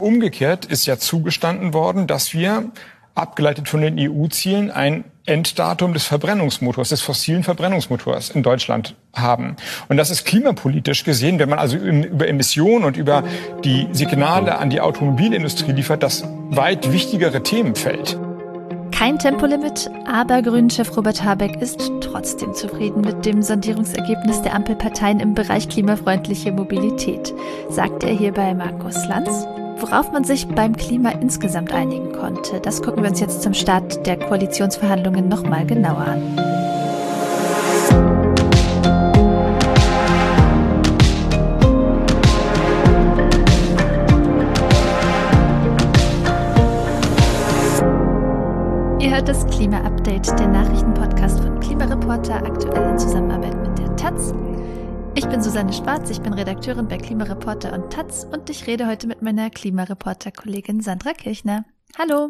umgekehrt ist ja zugestanden worden, dass wir, abgeleitet von den EU-Zielen, ein Enddatum des Verbrennungsmotors, des fossilen Verbrennungsmotors in Deutschland haben. Und das ist klimapolitisch gesehen, wenn man also über Emissionen und über die Signale an die Automobilindustrie liefert, das weit wichtigere Themenfeld. Kein Tempolimit, aber Grünen-Chef Robert Habeck ist trotzdem zufrieden mit dem Sondierungsergebnis der Ampelparteien im Bereich klimafreundliche Mobilität, sagt er hier bei Markus Lanz. Worauf man sich beim Klima insgesamt einigen konnte, das gucken wir uns jetzt zum Start der Koalitionsverhandlungen nochmal genauer an. Ihr hört das Klima-Update, der Nachrichtenpodcast von Klimareporter, aktuell in Zusammenarbeit mit der Taz. Ich bin Susanne Schwarz, ich bin Redakteurin bei Klimareporter und Taz und ich rede heute mit meiner Klimareporter-Kollegin Sandra Kirchner. Hallo!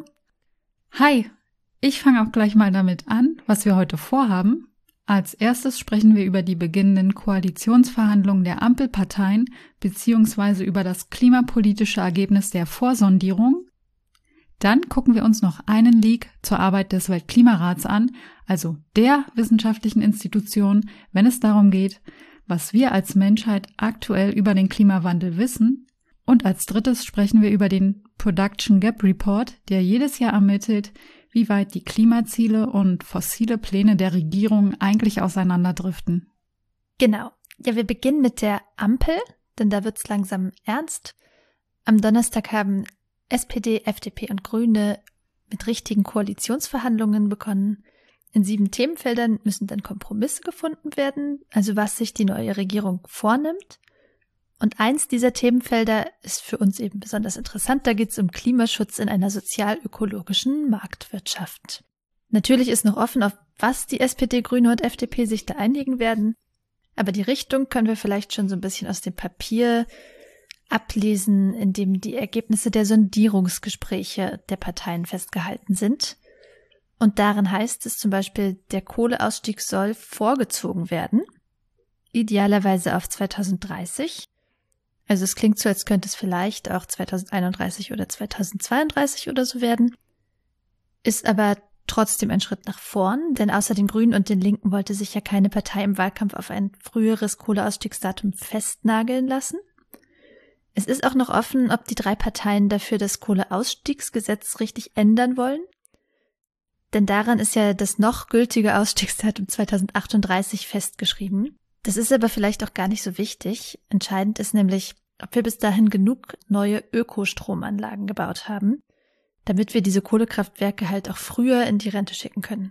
Hi! Ich fange auch gleich mal damit an, was wir heute vorhaben. Als erstes sprechen wir über die beginnenden Koalitionsverhandlungen der Ampelparteien bzw. über das klimapolitische Ergebnis der Vorsondierung. Dann gucken wir uns noch einen Leak zur Arbeit des Weltklimarats an, also der wissenschaftlichen Institution, wenn es darum geht, was wir als Menschheit aktuell über den Klimawandel wissen. Und als drittes sprechen wir über den Production Gap Report, der jedes Jahr ermittelt, wie weit die Klimaziele und fossile Pläne der Regierung eigentlich auseinanderdriften. Genau. Ja, wir beginnen mit der Ampel, denn da wird's langsam ernst. Am Donnerstag haben SPD, FDP und Grüne mit richtigen Koalitionsverhandlungen begonnen. In 7 Themenfeldern müssen dann Kompromisse gefunden werden, also was sich die neue Regierung vornimmt. Und eins dieser Themenfelder ist für uns eben besonders interessant, da geht es um Klimaschutz in einer sozial-ökologischen Marktwirtschaft. Natürlich ist noch offen, auf was die SPD, Grüne und FDP sich da einigen werden, aber die Richtung können wir vielleicht schon so ein bisschen aus dem Papier ablesen, in dem die Ergebnisse der Sondierungsgespräche der Parteien festgehalten sind. Und darin heißt es zum Beispiel, der Kohleausstieg soll vorgezogen werden, idealerweise auf 2030. Also es klingt so, als könnte es vielleicht auch 2031 oder 2032 oder so werden, ist aber trotzdem ein Schritt nach vorn, denn außer den Grünen und den Linken wollte sich ja keine Partei im Wahlkampf auf ein früheres Kohleausstiegsdatum festnageln lassen. Es ist auch noch offen, ob die 3 Parteien dafür das Kohleausstiegsgesetz richtig ändern wollen. Denn daran ist ja das noch gültige Ausstiegsdatum 2038 festgeschrieben. Das ist aber vielleicht auch gar nicht so wichtig. Entscheidend ist nämlich, ob wir bis dahin genug neue Ökostromanlagen gebaut haben, damit wir diese Kohlekraftwerke halt auch früher in die Rente schicken können.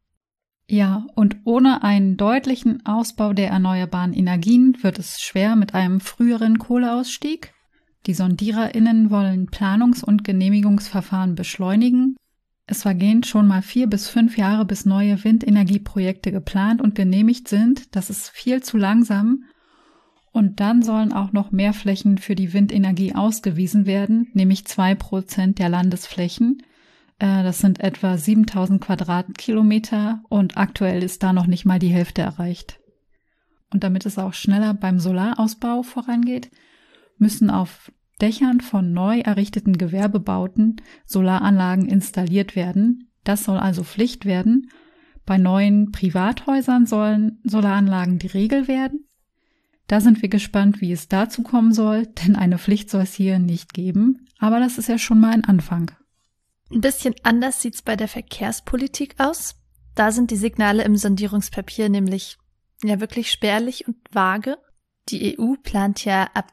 Ja, und ohne einen deutlichen Ausbau der erneuerbaren Energien wird es schwer mit einem früheren Kohleausstieg. Die SondiererInnen wollen Planungs- und Genehmigungsverfahren beschleunigen. Es vergehen schon mal 4 bis 5 Jahre, bis neue Windenergieprojekte geplant und genehmigt sind. Das ist viel zu langsam. Und dann sollen auch noch mehr Flächen für die Windenergie ausgewiesen werden, nämlich 2% der Landesflächen. Das sind etwa 7000 Quadratkilometer und aktuell ist da noch nicht mal die Hälfte erreicht. Und damit es auch schneller beim Solarausbau vorangeht, müssen auf Dächern von neu errichteten Gewerbebauten Solaranlagen installiert werden. Das soll also Pflicht werden. Bei neuen Privathäusern sollen Solaranlagen die Regel werden. Da sind wir gespannt, wie es dazu kommen soll, denn eine Pflicht soll es hier nicht geben. Aber das ist ja schon mal ein Anfang. Ein bisschen anders sieht's bei der Verkehrspolitik aus. Da sind die Signale im Sondierungspapier nämlich ja wirklich spärlich und vage. Die EU plant ja ab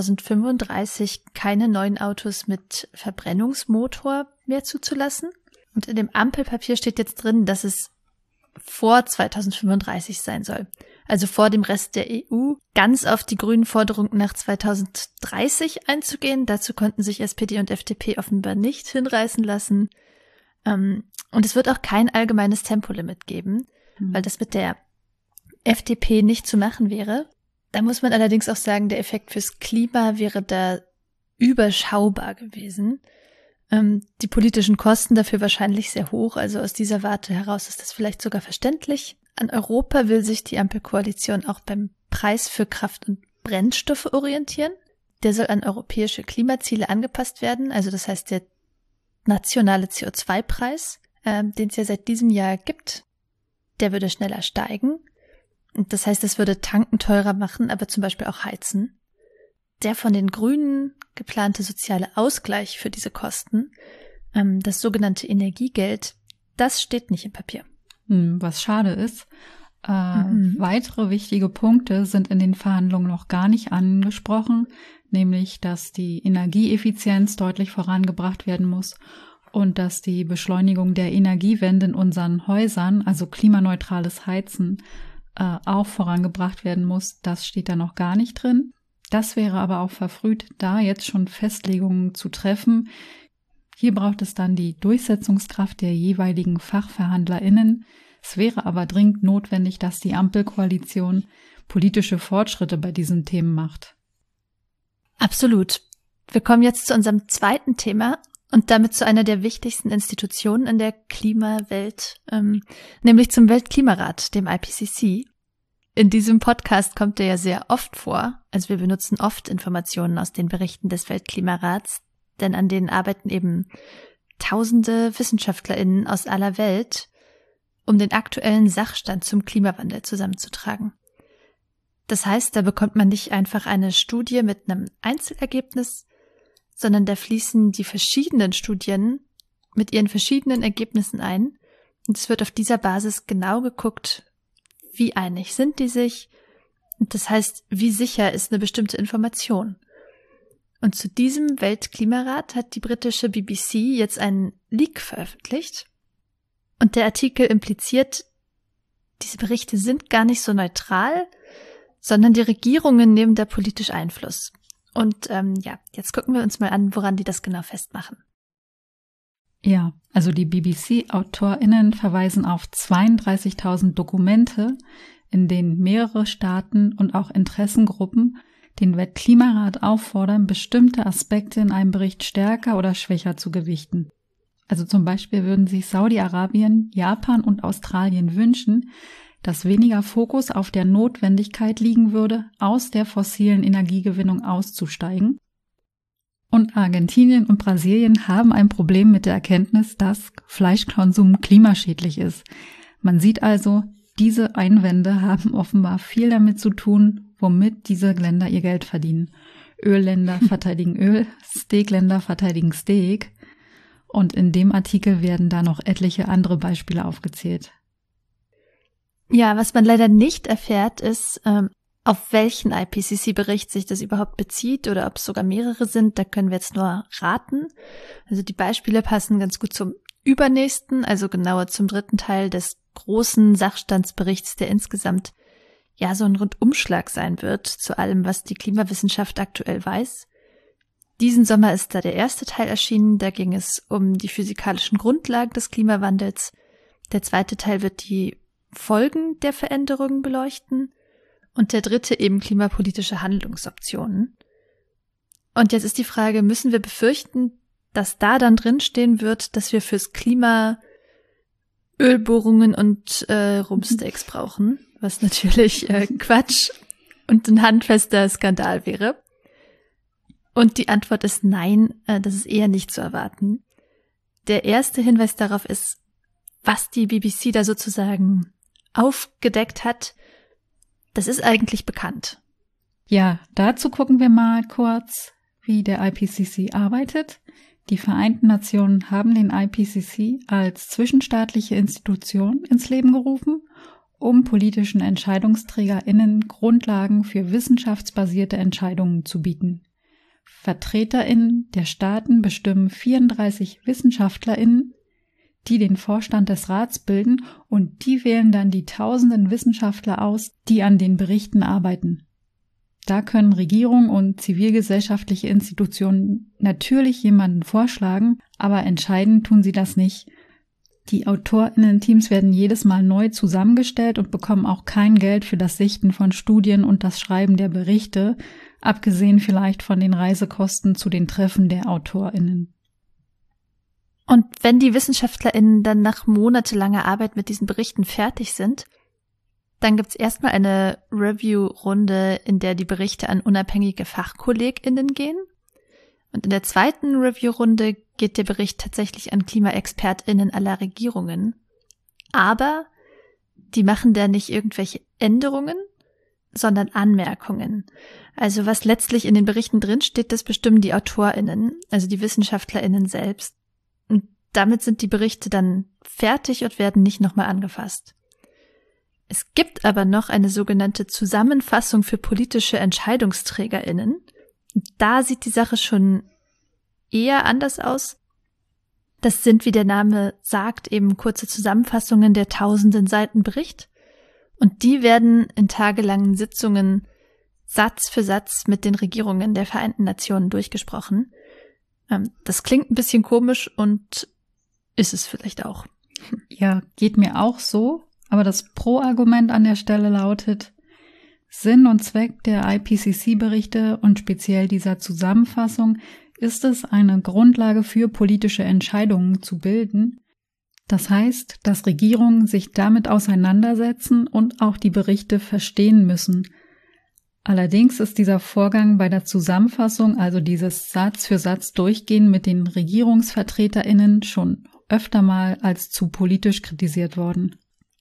2035 keine neuen Autos mit Verbrennungsmotor mehr zuzulassen. Und in dem Ampelpapier steht jetzt drin, dass es vor 2035 sein soll. Also vor dem Rest der EU, ganz auf die grünen Forderungen nach 2030 einzugehen. Dazu konnten sich SPD und FDP offenbar nicht hinreißen lassen. Und es wird auch kein allgemeines Tempolimit geben, weil das mit der FDP nicht zu machen wäre. Da muss man allerdings auch sagen, der Effekt fürs Klima wäre da überschaubar gewesen. Die politischen Kosten dafür wahrscheinlich sehr hoch, also aus dieser Warte heraus ist das vielleicht sogar verständlich. An Europa will sich die Ampelkoalition auch beim Preis für Kraft und Brennstoffe orientieren. Der soll an europäische Klimaziele angepasst werden. Also das heißt, der nationale CO2-Preis, den es ja seit diesem Jahr gibt, der würde schneller steigen. Und das heißt, es würde Tanken teurer machen, aber zum Beispiel auch Heizen. Der von den Grünen geplante soziale Ausgleich für diese Kosten, das sogenannte Energiegeld, das steht nicht im Papier. Was schade ist. Weitere wichtige Punkte sind in den Verhandlungen noch gar nicht angesprochen, nämlich, dass die Energieeffizienz deutlich vorangebracht werden muss und dass die Beschleunigung der Energiewende in unseren Häusern, also klimaneutrales Heizen, auch vorangebracht werden muss. Das steht da noch gar nicht drin. Das wäre aber auch verfrüht, da jetzt schon Festlegungen zu treffen. Hier braucht es dann die Durchsetzungskraft der jeweiligen FachverhandlerInnen. Es wäre aber dringend notwendig, dass die Ampelkoalition politische Fortschritte bei diesen Themen macht. Absolut. Wir kommen jetzt zu unserem zweiten Thema und damit zu einer der wichtigsten Institutionen in der Klimawelt, nämlich zum Weltklimarat, dem IPCC. In diesem Podcast kommt er ja sehr oft vor, also wir benutzen oft Informationen aus den Berichten des Weltklimarats, denn an denen arbeiten eben tausende WissenschaftlerInnen aus aller Welt, um den aktuellen Sachstand zum Klimawandel zusammenzutragen. Das heißt, da bekommt man nicht einfach eine Studie mit einem Einzelergebnis, sondern da fließen die verschiedenen Studien mit ihren verschiedenen Ergebnissen ein und es wird auf dieser Basis genau geguckt, wie einig sind die sich und das heißt, wie sicher ist eine bestimmte Information. Und zu diesem Weltklimarat hat die britische BBC jetzt einen Leak veröffentlicht. Und der Artikel impliziert, diese Berichte sind gar nicht so neutral, sondern die Regierungen nehmen da politisch Einfluss. Und jetzt gucken wir uns mal an, woran die das genau festmachen. Ja, also die BBC-AutorInnen verweisen auf 32.000 Dokumente, in denen mehrere Staaten und auch Interessengruppen den Weltklimarat auffordern, bestimmte Aspekte in einem Bericht stärker oder schwächer zu gewichten. Also zum Beispiel würden sich Saudi-Arabien, Japan und Australien wünschen, dass weniger Fokus auf der Notwendigkeit liegen würde, aus der fossilen Energiegewinnung auszusteigen. Und Argentinien und Brasilien haben ein Problem mit der Erkenntnis, dass Fleischkonsum klimaschädlich ist. Man sieht also, diese Einwände haben offenbar viel damit zu tun, womit diese Länder ihr Geld verdienen. Ölländer verteidigen Öl, Steakländer verteidigen Steak. Und in dem Artikel werden da noch etliche andere Beispiele aufgezählt. Ja, was man leider nicht erfährt, ist, auf welchen IPCC-Bericht sich das überhaupt bezieht oder ob es sogar mehrere sind. Da können wir jetzt nur raten. Also die Beispiele passen ganz gut zum übernächsten, also genauer zum dritten Teil des großen Sachstandsberichts, der insgesamt ja so ein Rundumschlag sein wird zu allem, was die Klimawissenschaft aktuell weiß. Diesen Sommer ist da der erste Teil erschienen, da ging es um die physikalischen Grundlagen des Klimawandels. Der zweite Teil wird die Folgen der Veränderungen beleuchten und der dritte eben klimapolitische Handlungsoptionen. Und jetzt ist die Frage, müssen wir befürchten, dass da dann drin stehen wird, dass wir fürs Klima Ölbohrungen und Rumpsteaks brauchen, was natürlich Quatsch und ein handfester Skandal wäre. Und die Antwort ist nein, das ist eher nicht zu erwarten. Der erste Hinweis darauf ist, was die BBC da sozusagen aufgedeckt hat, das ist eigentlich bekannt. Ja, dazu gucken wir mal kurz, wie der IPCC arbeitet. Die Vereinten Nationen haben den IPCC als zwischenstaatliche Institution ins Leben gerufen, um politischen EntscheidungsträgerInnen Grundlagen für wissenschaftsbasierte Entscheidungen zu bieten. VertreterInnen der Staaten bestimmen 34 WissenschaftlerInnen, die den Vorstand des Rats bilden und die wählen dann die tausenden Wissenschaftler aus, die an den Berichten arbeiten. Da können Regierungen und zivilgesellschaftliche Institutionen natürlich jemanden vorschlagen, aber entscheiden tun sie das nicht. Die AutorInnen-Teams werden jedes Mal neu zusammengestellt und bekommen auch kein Geld für das Sichten von Studien und das Schreiben der Berichte, abgesehen vielleicht von den Reisekosten zu den Treffen der AutorInnen. Und wenn die WissenschaftlerInnen dann nach monatelanger Arbeit mit diesen Berichten fertig sind, Dann gibt's erstmal eine Review-Runde, in der die Berichte an unabhängige FachkollegInnen gehen. Und in der zweiten Review-Runde geht der Bericht tatsächlich an KlimaexpertInnen aller Regierungen. Aber die machen da nicht irgendwelche Änderungen, sondern Anmerkungen. Also was letztlich in den Berichten drinsteht, das bestimmen die AutorInnen, also die WissenschaftlerInnen selbst. Und damit sind die Berichte dann fertig und werden nicht nochmal angefasst. Es gibt aber noch eine sogenannte Zusammenfassung für politische EntscheidungsträgerInnen. Da sieht die Sache schon eher anders aus. Das sind, wie der Name sagt, eben kurze Zusammenfassungen der tausenden Seiten Bericht. Und die werden in tagelangen Sitzungen Satz für Satz mit den Regierungen der Vereinten Nationen durchgesprochen. Das klingt ein bisschen komisch und ist es vielleicht auch. Ja, geht mir auch so. Aber das Pro-Argument an der Stelle lautet: Sinn und Zweck der IPCC-Berichte und speziell dieser Zusammenfassung ist es, eine Grundlage für politische Entscheidungen zu bilden. Das heißt, dass Regierungen sich damit auseinandersetzen und auch die Berichte verstehen müssen. Allerdings ist dieser Vorgang bei der Zusammenfassung, also dieses Satz für Satz Durchgehen mit den RegierungsvertreterInnen, schon öfter mal als zu politisch kritisiert worden.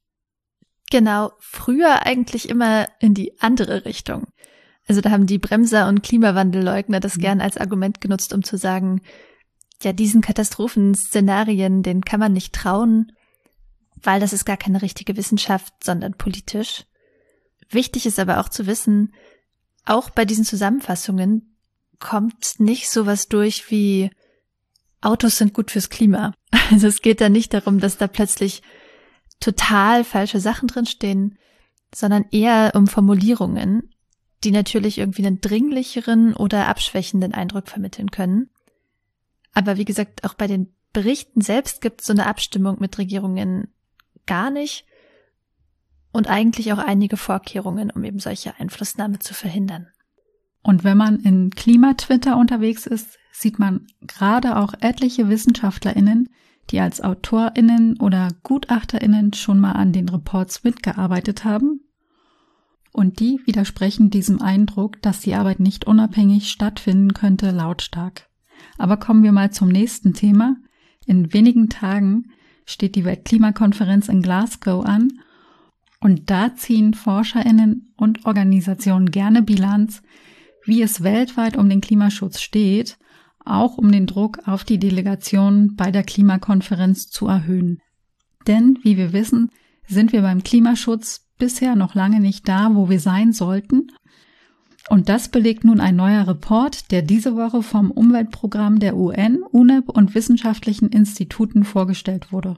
Genau, früher eigentlich immer in die andere Richtung. Also da haben die Bremser und Klimawandelleugner das gern als Argument genutzt, um zu sagen, ja, diesen Katastrophenszenarien, denen kann man nicht trauen, weil das ist gar keine richtige Wissenschaft, sondern politisch. Wichtig ist aber auch zu wissen, auch bei diesen Zusammenfassungen kommt nicht sowas durch wie Autos sind gut fürs Klima. Also es geht da nicht darum, dass da plötzlich total falsche Sachen drinstehen, sondern eher um Formulierungen, die natürlich irgendwie einen dringlicheren oder abschwächenden Eindruck vermitteln können. Aber wie gesagt, auch bei den Berichten selbst gibt es so eine Abstimmung mit Regierungen gar nicht und eigentlich auch einige Vorkehrungen, um eben solche Einflussnahme zu verhindern. Und wenn man in Klimatwitter unterwegs ist, sieht man gerade auch etliche WissenschaftlerInnen, die als AutorInnen oder GutachterInnen schon mal an den Reports mitgearbeitet haben. Und die widersprechen diesem Eindruck, dass die Arbeit nicht unabhängig stattfinden könnte, lautstark. Aber kommen wir mal zum nächsten Thema. In wenigen Tagen steht die Weltklimakonferenz in Glasgow an und da ziehen ForscherInnen und Organisationen gerne Bilanz, wie es weltweit um den Klimaschutz steht, auch um den Druck auf die Delegationen bei der Klimakonferenz zu erhöhen. Denn, wie wir wissen, sind wir beim Klimaschutz bisher noch lange nicht da, wo wir sein sollten. Und das belegt nun ein neuer Report, der diese Woche vom Umweltprogramm der UN, UNEP und wissenschaftlichen Instituten vorgestellt wurde.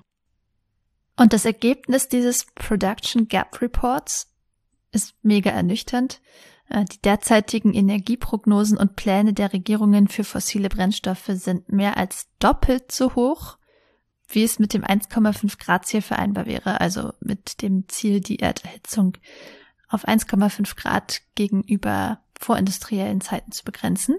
Und das Ergebnis dieses Production Gap Reports ist mega ernüchternd. Die derzeitigen Energieprognosen und Pläne der Regierungen für fossile Brennstoffe sind mehr als doppelt so hoch, wie es mit dem 1,5 Grad Ziel vereinbar wäre, also mit dem Ziel, die Erderhitzung auf 1,5 Grad gegenüber vorindustriellen Zeiten zu begrenzen.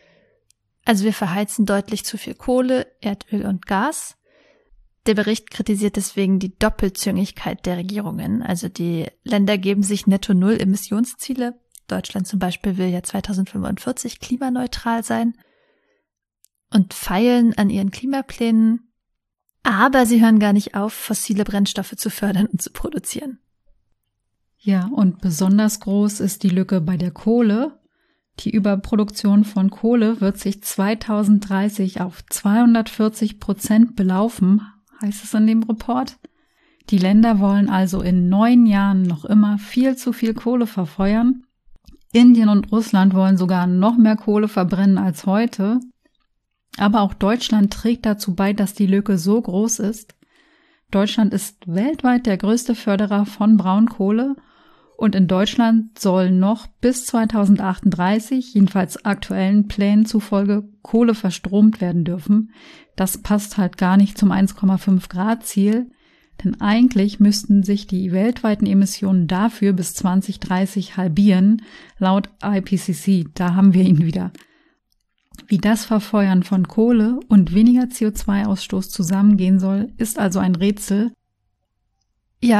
Also wir verheizen deutlich zu viel Kohle, Erdöl und Gas. Der Bericht kritisiert deswegen die Doppelzüngigkeit der Regierungen. Also die Länder geben sich Netto-Null-Emissionsziele. Deutschland zum Beispiel will ja 2045 klimaneutral sein und feilen an ihren Klimaplänen. Aber sie hören gar nicht auf, fossile Brennstoffe zu fördern und zu produzieren. Ja, und besonders groß ist die Lücke bei der Kohle. Die Überproduktion von Kohle wird sich 2030 auf 240% belaufen, heißt es in dem Report. Die Länder wollen also in 9 Jahren noch immer viel zu viel Kohle verfeuern. Indien und Russland wollen sogar noch mehr Kohle verbrennen als heute. Aber auch Deutschland trägt dazu bei, dass die Lücke so groß ist. Deutschland ist weltweit der größte Förderer von Braunkohle und in Deutschland soll noch bis 2038, jedenfalls aktuellen Plänen zufolge, Kohle verstromt werden dürfen. Das passt halt gar nicht zum 1,5 Grad Ziel, denn eigentlich müssten sich die weltweiten Emissionen dafür bis 2030 halbieren, laut IPCC. Da haben wir ihn wieder. Wie das Verfeuern von Kohle und weniger CO2-Ausstoß zusammengehen soll, ist also ein Rätsel. Ja,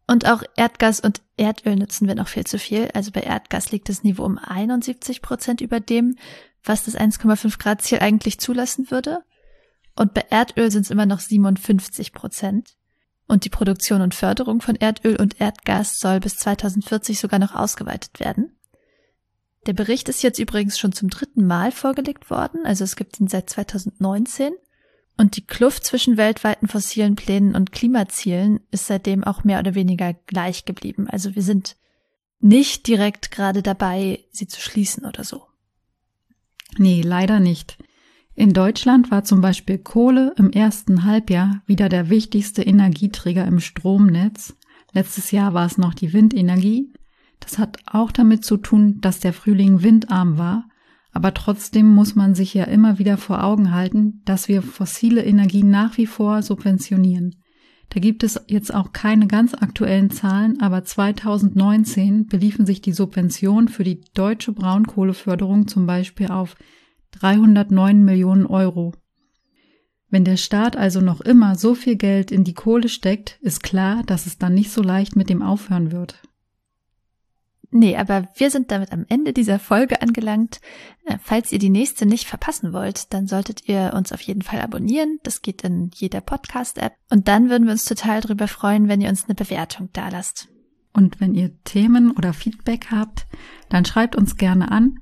Und auch Erdgas und Erdöl nutzen wir noch viel zu viel. Also bei Erdgas liegt das Niveau um 71% über dem, was das 1,5 Grad Ziel eigentlich zulassen würde. Und bei Erdöl sind es immer noch 57%. Und die Produktion und Förderung von Erdöl und Erdgas soll bis 2040 sogar noch ausgeweitet werden. Der Bericht ist jetzt übrigens schon zum 3. Mal vorgelegt worden, also es gibt ihn seit 2019. Und die Kluft zwischen weltweiten fossilen Plänen und Klimazielen ist seitdem auch mehr oder weniger gleich geblieben. Also wir sind nicht direkt gerade dabei, sie zu schließen oder so. Nee, leider nicht. In Deutschland war zum Beispiel Kohle im ersten Halbjahr wieder der wichtigste Energieträger im Stromnetz. Letztes Jahr war es noch die Windenergie. Das hat auch damit zu tun, dass der Frühling windarm war. Aber trotzdem muss man sich ja immer wieder vor Augen halten, dass wir fossile Energien nach wie vor subventionieren. Da gibt es jetzt auch keine ganz aktuellen Zahlen, aber 2019 beliefen sich die Subventionen für die deutsche Braunkohleförderung zum Beispiel auf 309 Millionen Euro. Wenn der Staat also noch immer so viel Geld in die Kohle steckt, ist klar, dass es dann nicht so leicht mit dem aufhören wird. Nee, aber wir sind damit am Ende dieser Folge angelangt. Falls ihr die nächste nicht verpassen wollt, dann solltet ihr uns auf jeden Fall abonnieren. Das geht in jeder Podcast-App. Und dann würden wir uns total darüber freuen, wenn ihr uns eine Bewertung dalasst. Und wenn ihr Themen oder Feedback habt, dann schreibt uns gerne an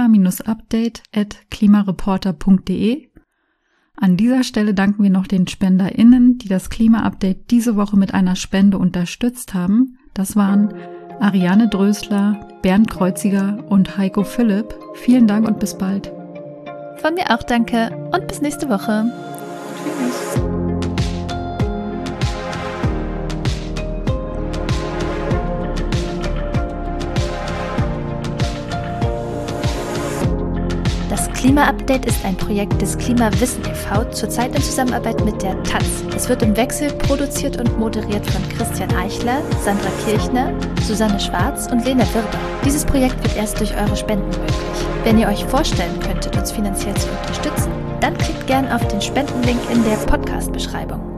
klima-update@klimareporter.de. An dieser Stelle danken wir noch den SpenderInnen, die das Klima-Update diese Woche mit einer Spende unterstützt haben. Das waren Ariane Drösler, Bernd Kreuziger und Heiko Philipp. Vielen Dank und bis bald. Von mir auch danke und bis nächste Woche. Tschüss. Das Klima-Update ist ein Projekt des Klimawissen e.V., zurzeit in Zusammenarbeit mit der Taz. Es wird im Wechsel produziert und moderiert von Christian Eichler, Sandra Kirchner, Susanne Schwarz und Lena Wirber. Dieses Projekt wird erst durch eure Spenden möglich. Wenn ihr euch vorstellen könntet, uns finanziell zu unterstützen, dann klickt gern auf den Spendenlink in der Podcast-Beschreibung.